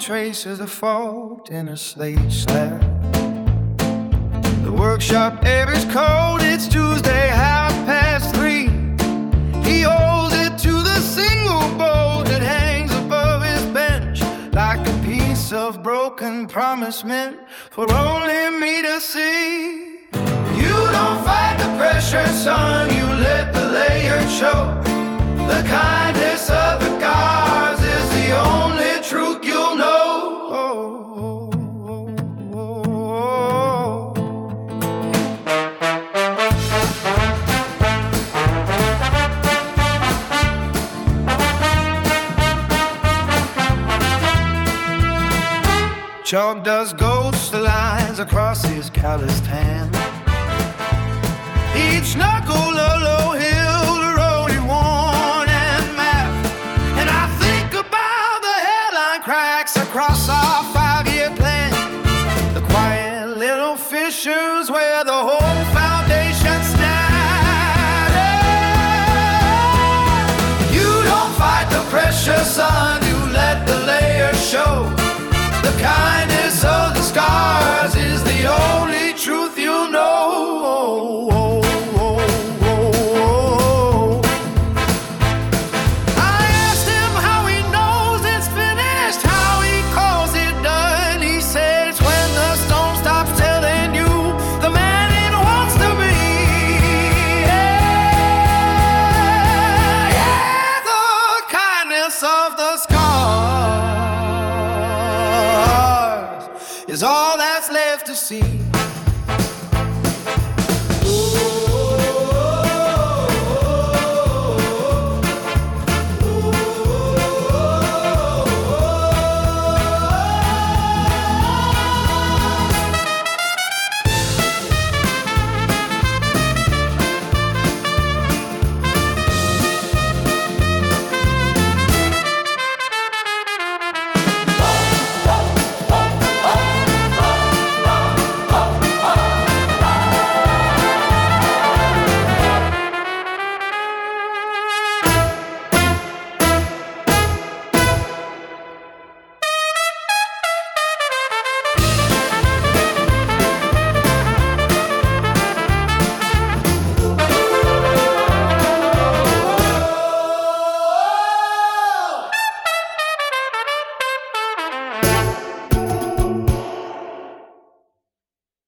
traces of fault in a slate slab. The workshop air is cold, it's Tuesday, 3:30. He holds it to the single bolt that hangs above his bench, like a piece of broken promise meant for only me to see. You don't fight the pressure, son, you let the layer show. The kindness of the gods is the only truth you'll know. Chalk does ghost lines across his calloused hand. Each knuckle a low hill, the road he worn and mapped. And I think about the headline cracks across our 5-year plan. The quiet little fissures where the whole foundation stands. You don't fight the pressure, son, you let the layers show. The kindness of the scars is the only truth you know. I asked him how he knows it's finished, how he calls it done. He said it's when the stone stops telling you the man it wants to be. Yeah, the kindness of the scars is all that's left to see.